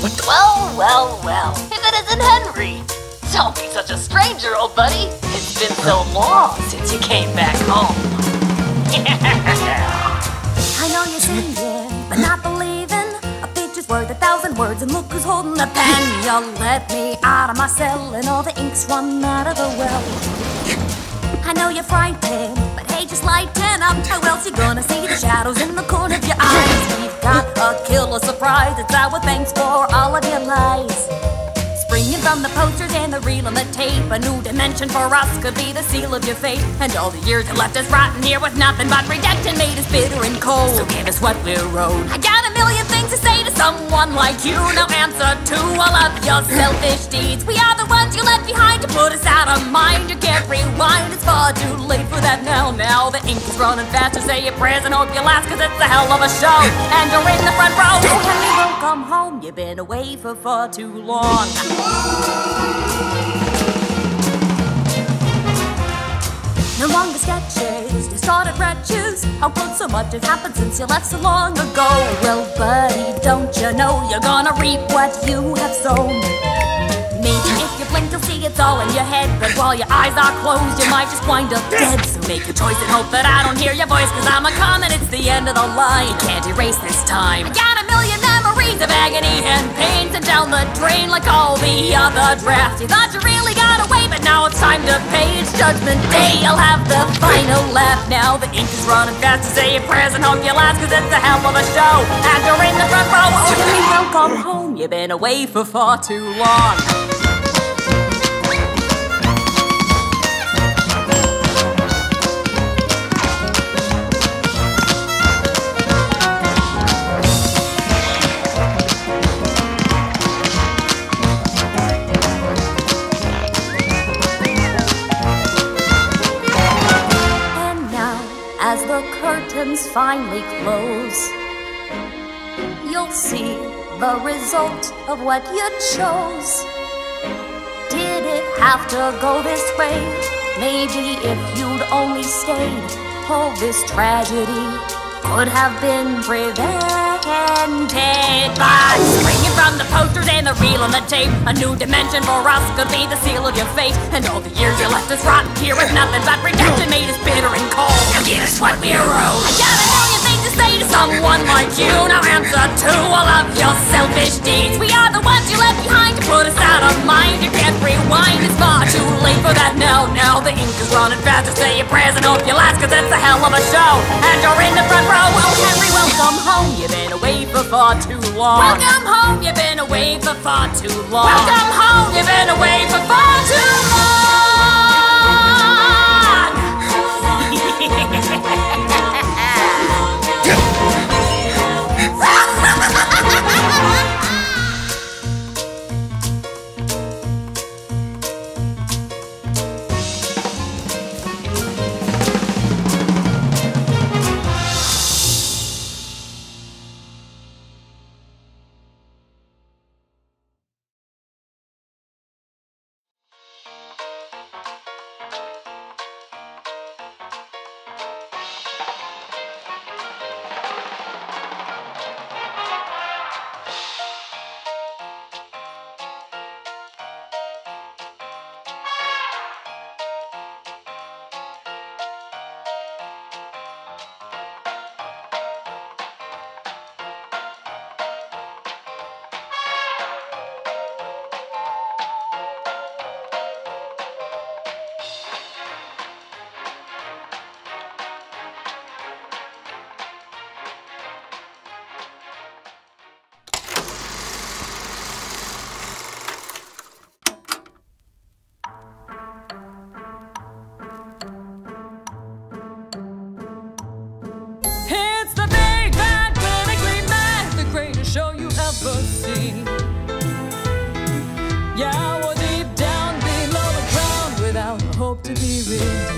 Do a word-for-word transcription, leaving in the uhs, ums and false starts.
Well, well, well. If it isn't Henry. Don't be such a stranger, old buddy. It's been so long since you came back home. I know you're singing, but not believing. A picture's worth a thousand words, and look who's holding the pen. You let me out of my cell, and all the ink's run out of the well. I know you're frightened, but hey, just lighten up. How else you gonna see the shadows in the corner of your eyes? We've got a killer surprise. It's our thanks for all of your lies. Springing from the posters and the reel and the tape, a new dimension for us could be the seal of your fate. And all the years you left us rotting here with nothing but rejection made us bitter and cold. So give us what we're owed. I got a million things to say to someone like you. No answer to all of your selfish deeds. We are the ones you left behind to put us out of mind. You can't rewind, it's far too late for that now. Now the ink is running faster. Say your prayers and hope you last, cause it's a hell of a show. And you're in the front row. Oh, Henry, welcome home. You've been away for far too long. No longer sketches, distorted wretches. How could so much have happened since you left so long ago? Well, buddy, don't you know you're gonna reap what you have sown? Maybe if you blink you'll see it's all in your head, but while your eyes are closed you might just wind up dead. So make a choice and hope that I don't hear your voice, cause I'm a comet, it's the end of the line. You can't erase this time. I got a million memories of agony and pain sent down the drain like all the other drafts. You thought you really got away, but now it's time to pay. It's judgment day, I'll have the final laugh. Now the ink is running fast. To say your prayers and hope you last, cause it's a hell of a show. And you're in the front row. Oh, Henry, welcome home. You've been away for far too long. As the curtains finally close, you'll see the result of what you chose. Did it have to go this way? Maybe if you'd only stayed, all this tragedy could have been prevented. But springing from the posters and the reel and the tape, a new dimension for us could be the seal of your fate. And all the years you left us rotting here with nothing but rejection made us bitter and cold. Now give us what we're owed. I got a million things to say to someone like you. No answer to all of your selfish deeds. We are the ones you left behind to put us out of mind. You can't rewind, it's far too late for that now. Now the ink is running fast. To say your prayers and hope you last, cause it's a hell of a show. And you're in the front row. Oh, Henry, welcome home. You've been away for far too long. Welcome home. You've been away for far too long. Welcome home. You've been away for far too long. Yeah, we're deep down below the ground without hope to be redeemed.